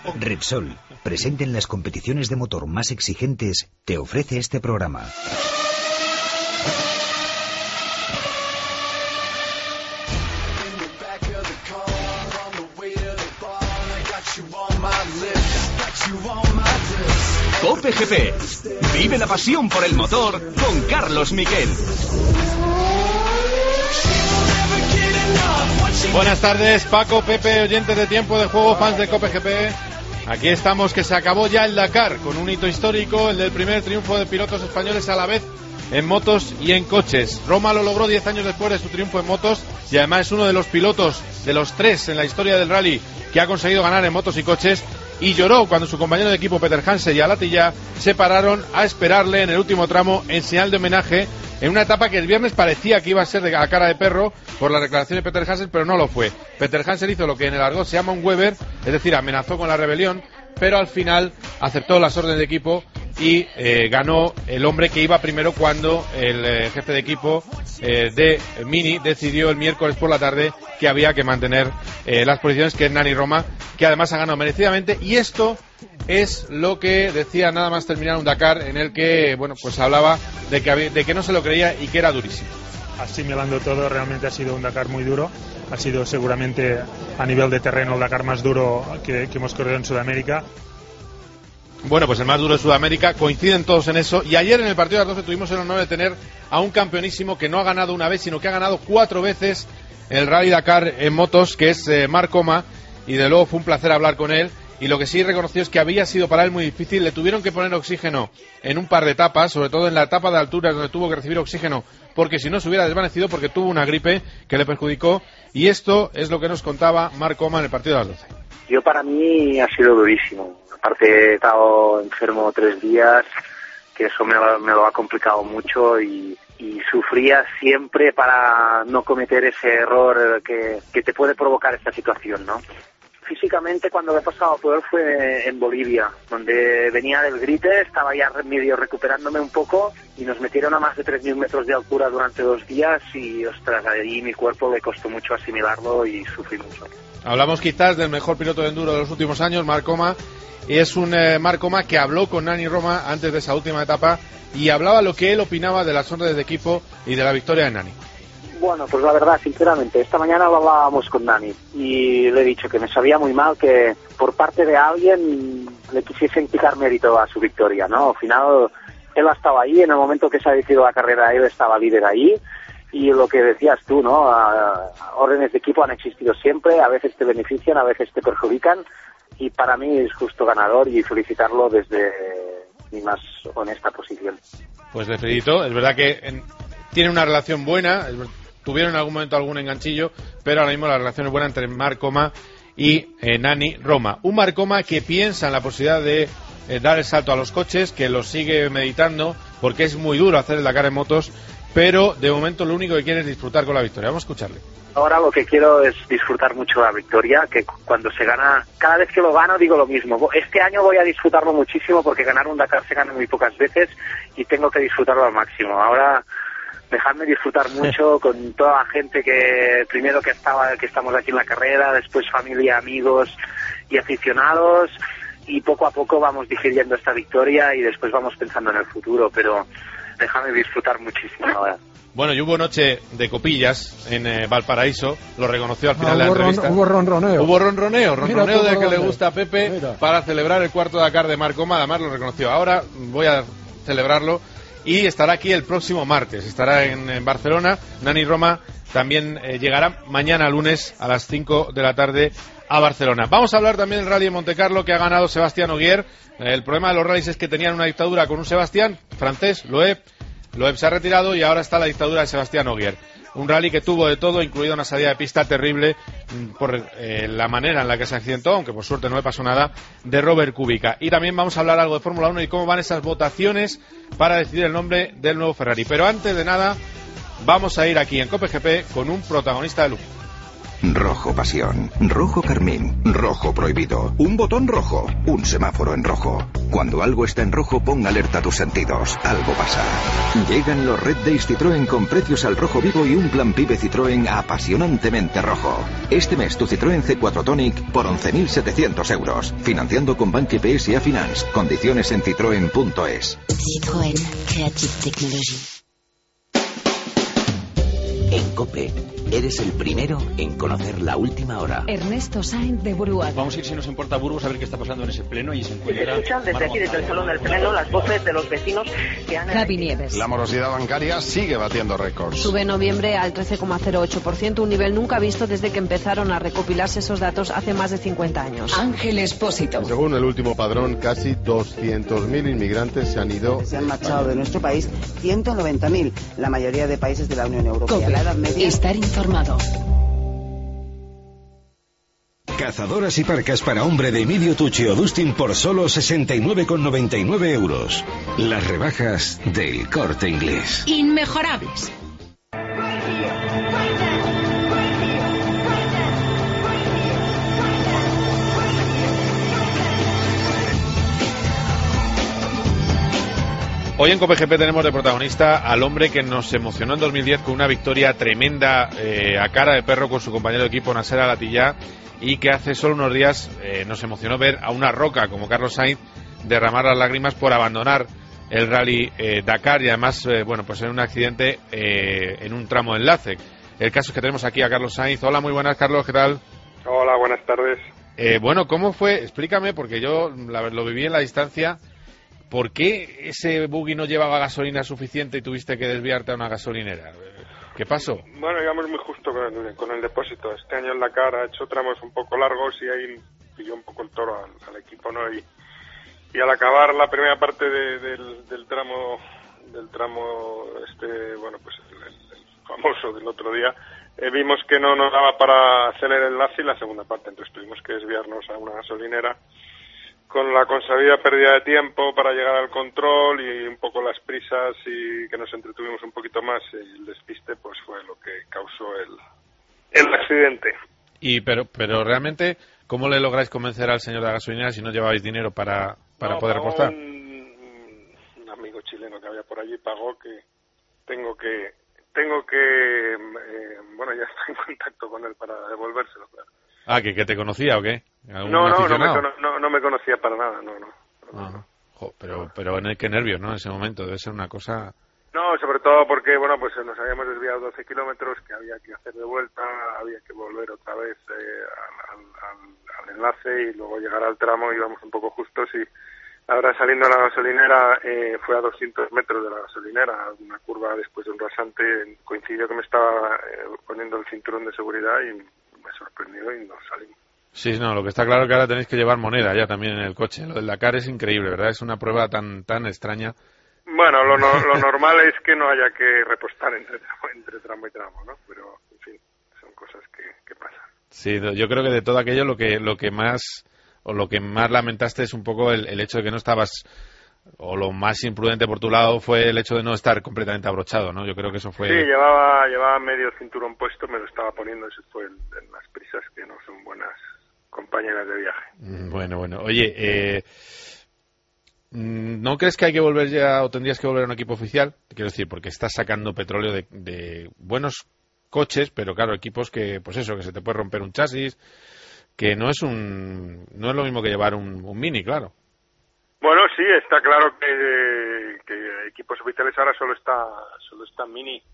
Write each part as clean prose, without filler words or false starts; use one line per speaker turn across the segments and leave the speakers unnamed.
Repsol, presente en las competiciones de motor más exigentes, te ofrece este programa.
Cope GP. Vive la pasión por el motor con Carlos Miquel.
Buenas tardes, Paco, Pepe, oyentes de Tiempo de Juego, fans de Cope GP. Aquí estamos, que se acabó ya el Dakar, con un hito histórico, el del primer triunfo de pilotos españoles a la vez en motos y en coches. Roma lo logró 10 años después de su triunfo en motos y además es uno de los pilotos, de los 3 en la historia del rally, que ha conseguido ganar en motos y coches. Y lloró cuando su compañero de equipo Peter Hansen y Alatilla se pararon a esperarle en el último tramo en señal de homenaje, en una etapa que el viernes parecía que iba a ser a cara de perro por la declaración de Peter Hansen, pero no lo fue. Peter Hansen hizo lo que en el argot se llama un Weber, es decir, amenazó con la rebelión, pero al final aceptó las órdenes de equipo y ganó el hombre que iba primero cuando el jefe de equipo de Mini decidió el miércoles por la tarde que había que mantener las posiciones, que es Nani Roma, que además ha ganado merecidamente. Y esto es lo que decía nada más terminar un Dakar en el que, bueno, pues hablaba de que no se lo creía y que era durísimo.
Asimilando todo, realmente ha sido un Dakar muy duro. Ha sido seguramente a nivel de terreno el Dakar más duro que hemos corrido en Sudamérica.
Bueno, pues el más duro de Sudamérica, coinciden todos en eso. Y ayer en el partido de las 12 tuvimos el honor de tener a un campeonísimo que no ha ganado una vez, sino que ha ganado 4 veces el Rally Dakar en motos, que es Marc Coma, y de luego fue un placer hablar con él. Y lo que sí reconoció es que había sido para él muy difícil. Le tuvieron que poner oxígeno en un par de etapas, sobre todo en la etapa de altura donde tuvo que recibir oxígeno, porque si no se hubiera desvanecido, porque tuvo una gripe que le perjudicó. Y esto es lo que nos contaba Marc Coma en el partido de las 12.
Para mí ha sido durísimo. Aparte he estado enfermo 3 días, que eso me lo ha complicado mucho y sufría siempre para no cometer ese error que te puede provocar esta situación, ¿no? Físicamente, cuando me he pasado peor fue en Bolivia, donde venía del gripe, estaba ya medio recuperándome un poco y nos metieron a más de 3.000 metros de altura durante 2 días y, ostras, ahí mi cuerpo le costó mucho asimilarlo y sufrí mucho.
Hablamos quizás del mejor piloto de enduro de los últimos años, Marc Coma, y es un Marc Coma que habló con Nani Roma antes de esa última etapa y hablaba lo que él opinaba de las órdenes de equipo y de la victoria de Nani.
Bueno, pues la verdad, sinceramente, esta mañana hablábamos con Nani y le he dicho que me sabía muy mal que por parte de alguien le quisiesen quitar mérito a su victoria, ¿no? Al final, él estaba ahí, en el momento que se ha decidido la carrera, él estaba líder ahí. Y lo que decías tú, ¿no? Órdenes de equipo han existido siempre, a veces te benefician, a veces te perjudican, y para mí es justo ganador y felicitarlo desde mi más honesta posición.
Pues le felicito, es verdad que tiene una relación buena, tuvieron en algún momento algún enganchillo, pero ahora mismo la relación es buena entre Marc Coma y Nani Roma. Un Marc Coma que piensa en la posibilidad de dar el salto a los coches, que lo sigue meditando, porque es muy duro hacer el Dakar en motos, pero de momento lo único que quiere es disfrutar con la victoria. Vamos a escucharle.
Ahora lo que quiero es disfrutar mucho la victoria, que cuando se gana, cada vez que lo gano digo lo mismo. Este año voy a disfrutarlo muchísimo porque ganar un Dakar se gana muy pocas veces y tengo que disfrutarlo al máximo. Ahora dejadme disfrutar mucho con toda la gente que primero que estamos aquí en la carrera, después familia, amigos y aficionados, y poco a poco vamos digiriendo esta victoria y después vamos pensando en el futuro, pero déjame disfrutar muchísimo ahora.
Bueno, y hubo noche de copillas en Valparaíso, lo reconoció al final de la entrevista.
Hubo ronroneo.
Hubo ronroneo del que le gusta a Pepe para celebrar el cuarto Dakar de Marc Coma, además lo reconoció. Ahora voy a celebrarlo y estará aquí el próximo martes, estará en Barcelona. Nani Roma también llegará mañana lunes a las 5 de la tarde a Barcelona. Vamos a hablar también del Rally de Montecarlo que ha ganado Sebastián Ogier. El problema de los rallies es que tenían una dictadura con un Sebastián francés, Loeb se ha retirado y ahora está la dictadura de Sebastián Ogier. Un rally que tuvo de todo, incluida una salida de pista terrible por la manera en la que se accidentó, aunque por suerte no le pasó nada, de Robert Kubica. Y también vamos a hablar algo de Fórmula 1 y cómo van esas votaciones para decidir el nombre del nuevo Ferrari. Pero antes de nada, vamos a ir aquí en Cope GP con un protagonista de lujo.
Rojo pasión, rojo carmín, rojo prohibido, un botón rojo, un semáforo en rojo.
Cuando algo está en rojo, pon alerta a tus sentidos. Algo pasa. Llegan los Red Days Citroën con precios al rojo vivo y un plan PIBE Citroën apasionantemente rojo. Este mes tu Citroën C4 Tonic por 11.700 euros. Financiando con Banque PSA Finance. Condiciones en citroen.es.
Citroën Creative Technology.
En COPE, eres el primero en conocer la última hora.
Ernesto Sainz de Burgos.
Vamos a ir, si nos importa, a Burgos, a ver qué está pasando en ese pleno y se encuentra...
Se escuchan desde aquí, desde el salón del pleno, las voces de los vecinos que han...
Javi Nieves.
La morosidad bancaria sigue batiendo récords.
Sube en noviembre al 13,08%, un nivel nunca visto desde que empezaron a recopilarse esos datos hace más de 50 años.
Ángel Expósito.
Según el último padrón, casi 200.000 inmigrantes se han ido...
Se han marchado de nuestro país 190.000, la mayoría de países de la Unión Europea. La edad media...
Estar informado.
Cazadoras y parcas para hombre de Emilio Tucci o Dustin por solo 69,99 euros. Las rebajas del Corte Inglés.
Inmejorables.
Hoy en COPE GP tenemos de protagonista al hombre que nos emocionó en 2010 con una victoria tremenda a cara de perro con su compañero de equipo Nasser Al-Attiyah, y que hace solo unos días nos emocionó ver a una roca como Carlos Sainz derramar las lágrimas por abandonar el Rally Dakar, y además pues en un accidente en un tramo de enlace. El caso es que tenemos aquí a Carlos Sainz. Hola, muy buenas, Carlos, ¿qué tal?
Hola, buenas tardes.
¿Cómo fue? Explícame, porque yo lo viví en la distancia. ¿Por qué ese buggy no llevaba gasolina suficiente y tuviste que desviarte a una gasolinera? ¿Qué pasó?
Bueno, íbamos muy justo con el depósito. Este año en Dakar ha hecho tramos un poco largos y ahí pilló un poco el toro al equipo, ¿no? Y al acabar la primera parte del tramo el famoso del otro día, vimos que no nos daba para hacer el enlace y la segunda parte, entonces tuvimos que desviarnos a una gasolinera con la consabida pérdida de tiempo para llegar al control y un poco las prisas, y que nos entretuvimos un poquito más. El despiste pues fue lo que causó el accidente.
Pero realmente, ¿cómo le lográis convencer al señor de la gasolinera si no llevabais dinero para poder repostar?
Un amigo chileno que había por allí pagó, que tengo que ya está en contacto con él para devolvérselo, claro.
Ah, ¿que te conocía o qué?
No me conocía para nada, no.
Pero qué nervios, ¿no? En ese momento debe ser una cosa...
No, sobre todo porque, pues nos habíamos desviado 12 kilómetros, que había que hacer de vuelta, había que volver otra vez al enlace y luego llegar al tramo, íbamos un poco justos, y ahora saliendo a la gasolinera, fue a 200 metros de la gasolinera, una curva después de un rasante, coincidió que me estaba poniendo el cinturón de seguridad y me sorprendió y nos salimos.
Sí, no, lo que está claro es que ahora tenéis que llevar moneda ya también en el coche. Lo del Dakar es increíble, ¿verdad? Es una prueba tan extraña.
Bueno, lo normal es que no haya que repostar entre tramo y tramo, ¿no? Pero, en fin, son cosas que pasan.
Sí, yo creo que de todo aquello lo que más lamentaste es un poco el hecho de que no estabas, o lo más imprudente por tu lado fue el hecho de no estar completamente abrochado, ¿no? Yo creo que eso fue...
Sí, llevaba medio cinturón puesto, me lo estaba poniendo, eso fue en las prisas, que no son buenas compañeras de viaje.
Bueno. Oye, ¿no crees que hay que volver ya, o tendrías que volver a un equipo oficial? Quiero decir, porque estás sacando petróleo de buenos coches, pero claro, equipos que, pues eso, que se te puede romper un chasis, que no es lo mismo que llevar un Mini, claro.
Bueno, sí, está claro que equipos oficiales ahora solo está Mini.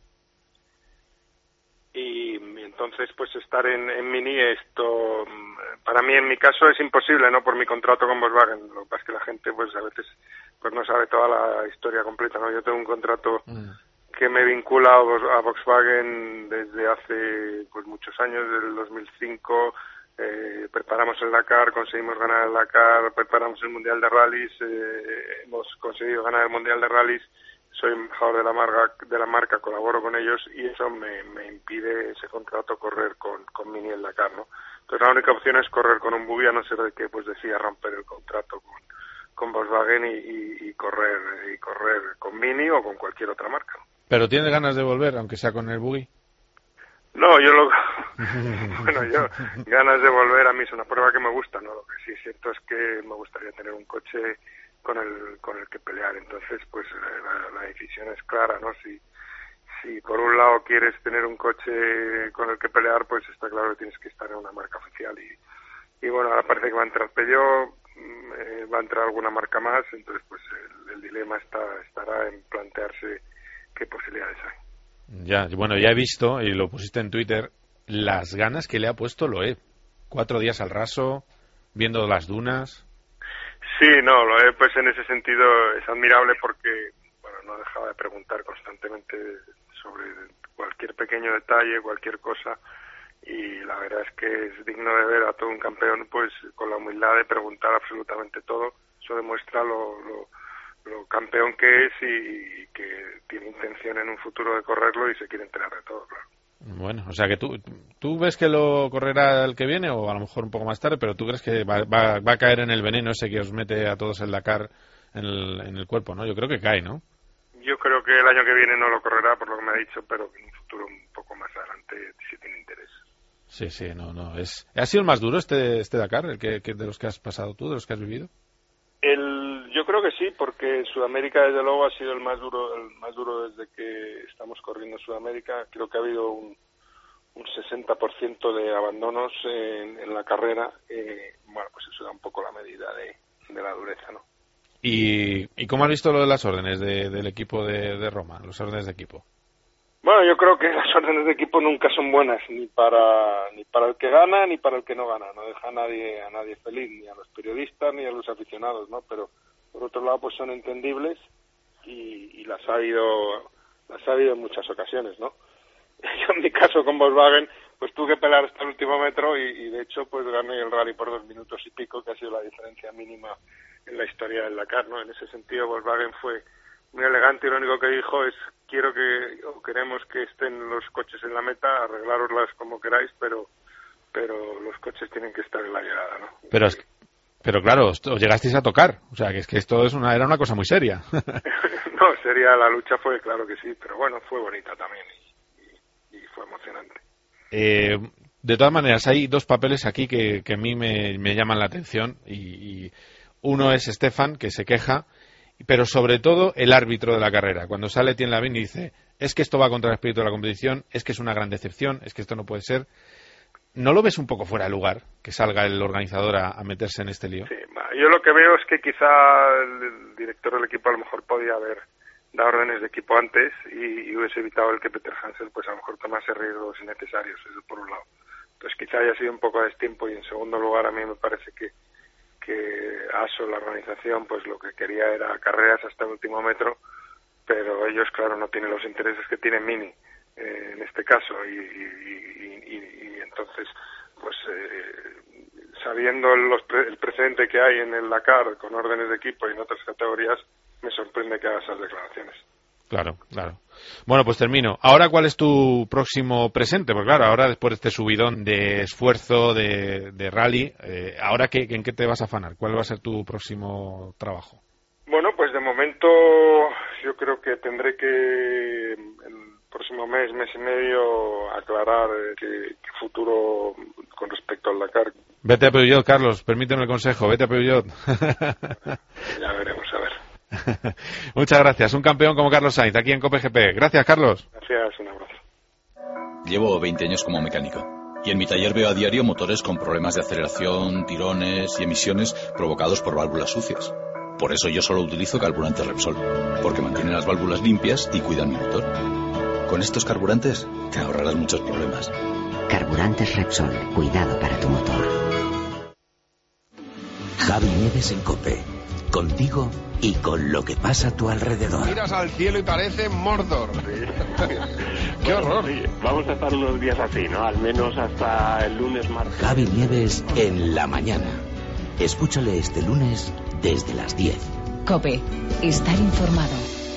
Y entonces, pues estar en Mini, esto para mí, en mi caso, es imposible, ¿no? Por mi contrato con Volkswagen. Lo que pasa es que la gente, pues a veces, pues no sabe toda la historia completa, ¿no? Yo tengo un contrato que me vincula a Volkswagen desde hace, pues muchos años, desde el 2005. Preparamos el Dakar, conseguimos ganar el Dakar, preparamos el Mundial de Rallys, hemos conseguido ganar el Mundial de Rallys. Soy embajador de la marca, colaboro con ellos, y eso me impide ese contrato correr con Mini el Dakar, ¿no? Entonces la única opción es correr con un buggy, a no ser de que pues decida romper el contrato con Volkswagen y correr con Mini o con cualquier otra marca.
¿Pero tienes ganas de volver, aunque sea con el buggy?
No, ganas de volver a mí es una prueba que me gusta, ¿no? Lo que sí es cierto es que me gustaría tener un coche con el que pelear. Entonces, pues la decisión es clara, ¿no? Si por un lado quieres tener un coche con el que pelear, pues está claro que tienes que estar en una marca oficial. Y bueno, ahora parece que va a entrar Peugeot, va a entrar alguna marca más, entonces pues el dilema estará en plantearse qué posibilidades hay.
Ya, bueno, ya he visto, y lo pusiste en Twitter, las ganas que le ha puesto Loeb. 4 días al raso, viendo las dunas.
Sí, no, Loeb pues en ese sentido es admirable porque, bueno, no dejaba de preguntar constantemente sobre cualquier pequeño detalle, cualquier cosa, y la verdad es que es digno de ver a todo un campeón pues con la humildad de preguntar absolutamente todo. Eso demuestra lo campeón que es y que tiene intención en un futuro de correrlo y se quiere enterar de todo, claro.
Bueno, o sea que tú ves que lo correrá el que viene, o a lo mejor un poco más tarde, pero tú crees que va a caer en el veneno ese que os mete a todos el Dakar en el cuerpo, ¿no? Yo creo que cae, ¿no?
Yo creo que el año que viene no lo correrá, por lo que me ha dicho, pero en un futuro un poco más adelante sí tiene interés.
Sí, no. ¿Ha sido el más duro este Dakar, el que de los que has pasado tú, de los que has vivido?
Yo creo que sí, porque Sudamérica desde luego ha sido el más duro desde que estamos corriendo en Sudamérica. Creo que ha habido un 60% de abandonos en la carrera. Bueno, pues eso da un poco la medida de la dureza, ¿no?
¿Y cómo has visto lo de las órdenes del equipo de Roma, las órdenes de equipo?
Bueno, yo creo que las órdenes de equipo nunca son buenas, ni para el que gana ni para el que no gana. No deja a nadie feliz, ni a los periodistas ni a los aficionados, ¿no? Pero por otro lado, pues son entendibles y las ha habido en muchas ocasiones, ¿no? Yo en mi caso con Volkswagen, pues tuve que pelear hasta el último metro y de hecho pues gané el rally por 2 minutos y pico, que ha sido la diferencia mínima en la historia del Dakar, ¿no? En ese sentido Volkswagen fue muy elegante y lo único que dijo es: queremos que estén los coches en la meta, arreglároslas como queráis, pero los coches tienen que estar en la llegada, ¿no?
Pero claro, os llegasteis a tocar, o sea, que es que esto era una cosa muy seria.
No, seria la lucha fue, claro que sí, pero bueno, fue bonita también y fue emocionante.
De todas maneras, hay 2 papeles aquí que a mí me llaman la atención y uno es Stefan, que se queja, pero sobre todo el árbitro de la carrera. Cuando sale Etienne Lavigne y dice: es que esto va contra el espíritu de la competición, es que es una gran decepción, es que esto no puede ser. ¿No lo ves un poco fuera de lugar que salga el organizador a meterse en este lío?
Sí, yo lo que veo es que quizá el director del equipo a lo mejor podía haber dado órdenes de equipo antes y hubiese evitado el que Peter Hansel pues a lo mejor tomase riesgos innecesarios, eso por un lado. Entonces quizá haya sido un poco a destiempo, y en segundo lugar a mí me parece que ASO, la organización, pues lo que quería era carreras hasta el último metro, pero ellos claro no tienen los intereses que tiene Mini en este caso y entonces pues sabiendo el precedente que hay en el Dakar con órdenes de equipo y en otras categorías, me sorprende que haga esas declaraciones.
Claro. Bueno, pues termino. Ahora, ¿cuál es tu próximo presente? Porque claro, ahora después de este subidón de esfuerzo, de rally, ¿ahora en qué te vas a afanar? ¿Cuál va a ser tu próximo trabajo?
Bueno, pues de momento yo creo que tendré que el próximo mes y medio aclarar qué futuro con respecto al Dakar.
Vete a Peugeot, Carlos, permíteme el consejo, vete a Peugeot.
Ya veremos, a ver.
Muchas gracias, un campeón como Carlos Sainz aquí en COPE GP. Gracias, Carlos.
Gracias, un abrazo.
Llevo 20 años como mecánico y en mi taller veo a diario motores con problemas de aceleración, tirones y emisiones provocados por válvulas sucias. Por eso yo solo utilizo carburantes Repsol, porque mantienen las válvulas limpias y cuidan mi motor. Con estos carburantes te ahorrarás muchos problemas.
Carburantes Repsol, cuidado para tu motor. Javi Nieves en COPE, contigo y con lo que pasa a tu alrededor.
Miras al cielo y parece Mordor. ¡Qué horror!
Sí, vamos a estar unos días así, ¿no? Al menos hasta el lunes, martes.
Javi Nieves en la mañana. Escúchale este lunes desde las 10.
COPE, estar informado.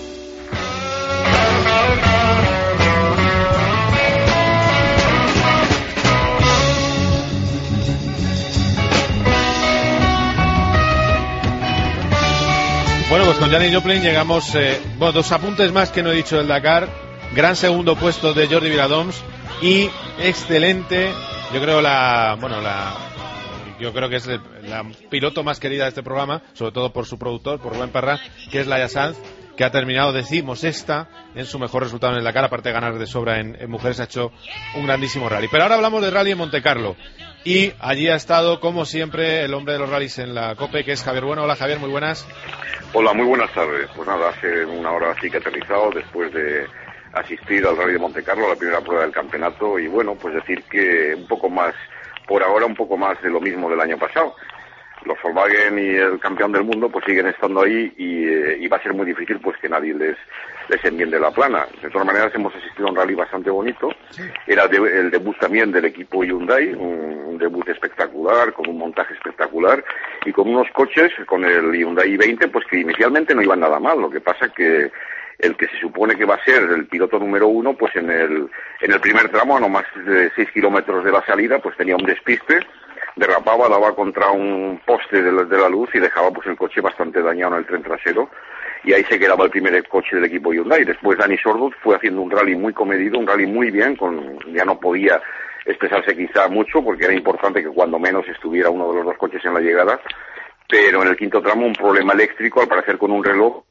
Bueno, pues con Janis Joplin llegamos... 2 apuntes más que no he dicho del Dakar. Gran segundo puesto de Jordi Viladoms y excelente, yo creo, yo creo que es la piloto más querida de este programa, sobre todo por su productor, por Rubén Parra, que es Laia Sanz, que ha terminado 16ª en su mejor resultado en el Dakar, aparte de ganar de sobra en mujeres, ha hecho un grandísimo rally. Pero ahora hablamos de rally en Montecarlo, y allí ha estado, como siempre, el hombre de los rallies en la COPE, que es Javier Bueno. Hola, Javier, muy buenas.
Hola, muy buenas tardes. Pues nada, hace una hora así que he aterrizado después de asistir al rally de Montecarlo, a la primera prueba del campeonato, y bueno, pues decir que un poco más, por ahora un poco más de lo mismo del año pasado. Los Volkswagen y el campeón del mundo pues siguen estando ahí y va a ser muy difícil pues que nadie les enmiende la plana. De todas maneras hemos asistido a un rally bastante bonito. Era el debut también del equipo Hyundai, un debut espectacular, con un montaje espectacular y con unos coches, con el Hyundai i20, pues que inicialmente no iban nada mal. Lo que pasa que el que se supone que va a ser el piloto número 1, pues en el primer tramo, a no más de 6 kilómetros de la salida, pues tenía un despiste, derrapaba, daba contra un poste de la luz y dejaba pues el coche bastante dañado en el tren trasero, y ahí se quedaba el primer coche del equipo Hyundai. Después Dani Sordo fue haciendo un rally muy comedido, un rally muy bien, ya no podía expresarse quizá mucho porque era importante que cuando menos estuviera uno de los dos coches en la llegada, pero en el quinto tramo un problema eléctrico, al parecer con un reloj,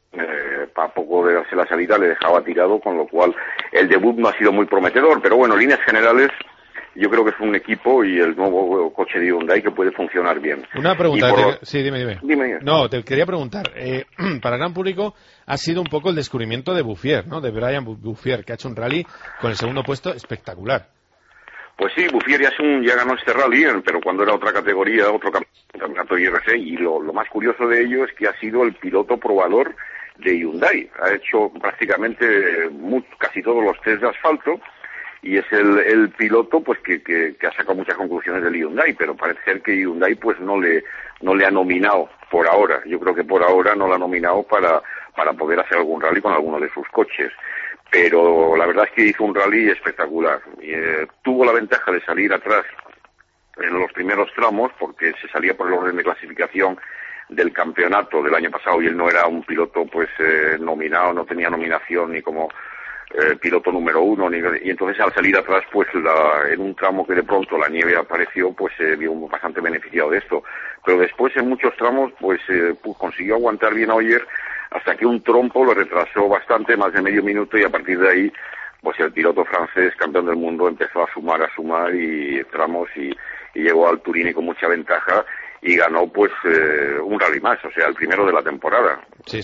para poco de darse la salida le dejaba tirado, con lo cual el debut no ha sido muy prometedor, pero bueno, en líneas generales yo creo que es un equipo y el nuevo coche de Hyundai que puede funcionar bien.
Una pregunta, sí, dime.
Dime.
No, te quería preguntar, para el gran público ha sido un poco el descubrimiento de Bouffier, ¿no? De Brian Bouffier, que ha hecho un rally con el segundo puesto espectacular.
Pues sí, Bouffier ya ganó este rally, pero cuando era otra categoría, otro campeonato IRC, y lo más curioso de ello es que ha sido el piloto probador de Hyundai. Ha hecho prácticamente casi todos los test de asfalto, y es el piloto pues que ha sacado muchas conclusiones del Hyundai, pero parece ser que Hyundai pues no le ha nominado por ahora. Yo creo que por ahora no lo ha nominado para poder hacer algún rally con alguno de sus coches. Pero la verdad es que hizo un rally espectacular. Tuvo la ventaja de salir atrás en los primeros tramos, porque se salía por el orden de clasificación del campeonato del año pasado y él no era un piloto pues nominado, no tenía nominación ni como piloto número 1, y entonces al salir atrás pues en un tramo que de pronto la nieve apareció, pues se vio bastante beneficiado de esto, pero después en muchos tramos pues consiguió aguantar bien a Ogier hasta que un trompo lo retrasó bastante, más de medio minuto, y a partir de ahí pues el piloto francés, campeón del mundo, empezó a sumar y tramos y llegó al Turini con mucha ventaja y ganó pues un rally más, o sea, el primero de la temporada.
Sí.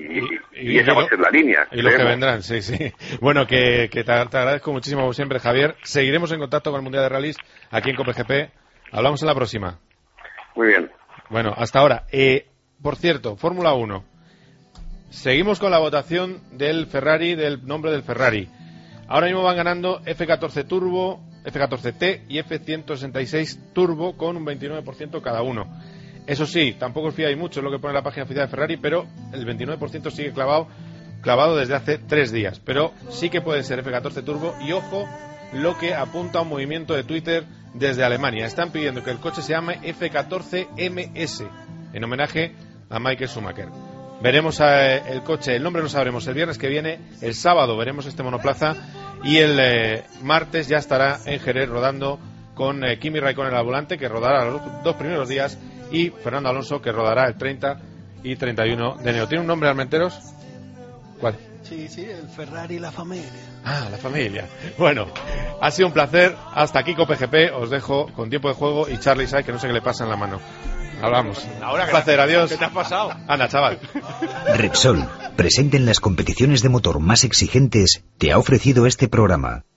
Y esa va a ser la línea.
Y los que vendrán, sí. Bueno, que te agradezco muchísimo como siempre, Javier. Seguiremos en contacto con el Mundial de Rallys aquí en COPE-GP. Hablamos en la próxima.
Muy bien.
Bueno, hasta ahora. Por cierto, Fórmula 1. Seguimos con la votación del Ferrari, del nombre del Ferrari. Ahora mismo van ganando F14 Turbo, F14T y F166 Turbo con un 29% cada uno. Eso sí, tampoco os fiáis mucho, es lo que pone la página oficial de Ferrari, pero el 29% sigue clavado desde hace 3 días. Pero sí que puede ser F14 Turbo, y ojo lo que apunta a un movimiento de Twitter desde Alemania. Están pidiendo que el coche se llame F14MS, en homenaje a Michael Schumacher. Veremos el coche, el nombre lo sabremos el viernes que viene, el sábado veremos este monoplaza, y el martes ya estará en Jerez rodando con Kimi Raikkonen al volante, que rodará los 2 primeros días, y Fernando Alonso, que rodará el 30 y 31 de enero. ¿Tiene un nombre, Armenteros? ¿Cuál?
Sí, el Ferrari La Familia.
Ah, La Familia. Bueno, ha sido un placer. Hasta aquí COPE-GP. Os dejo con tiempo de juego y Charlie Sai, que no sé qué le pasa en la mano. Hablamos.
Ahora,
un placer, adiós.
¿Qué te has pasado?
Anda, chaval.
Repsol, presente en las competiciones de motor más exigentes, te ha ofrecido este programa.